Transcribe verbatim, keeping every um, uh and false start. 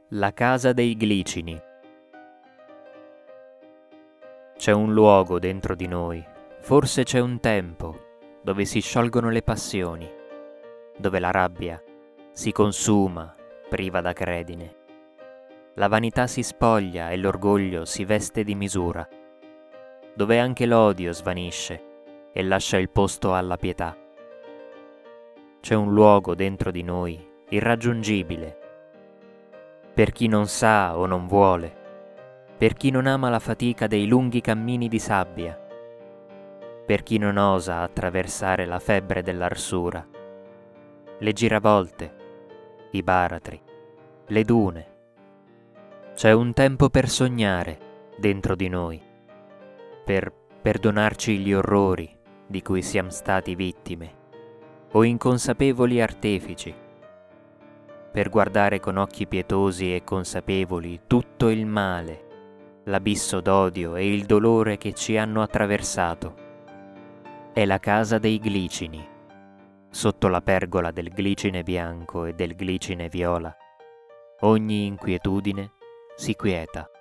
La casa dei glicini. C'è un luogo dentro di noi, forse c'è un tempo, dove si sciolgono le passioni, dove la rabbia si consuma, priva da credine. La vanità si spoglia e l'orgoglio si veste di misura, dove anche l'odio svanisce e lascia il posto alla pietà. C'è un luogo dentro di noi, irraggiungibile, per chi non sa o non vuole, per chi non ama la fatica dei lunghi cammini di sabbia, per chi non osa attraversare la febbre dell'arsura, le giravolte, i baratri, le dune. C'è un tempo per sognare dentro di noi, per perdonarci gli orrori di cui siamo stati vittime o inconsapevoli artefici, per guardare con occhi pietosi e consapevoli tutto il male, l'abisso d'odio e il dolore che ci hanno attraversato. È la casa dei glicini. Sotto la pergola del glicine bianco e del glicine viola, ogni inquietudine si quieta.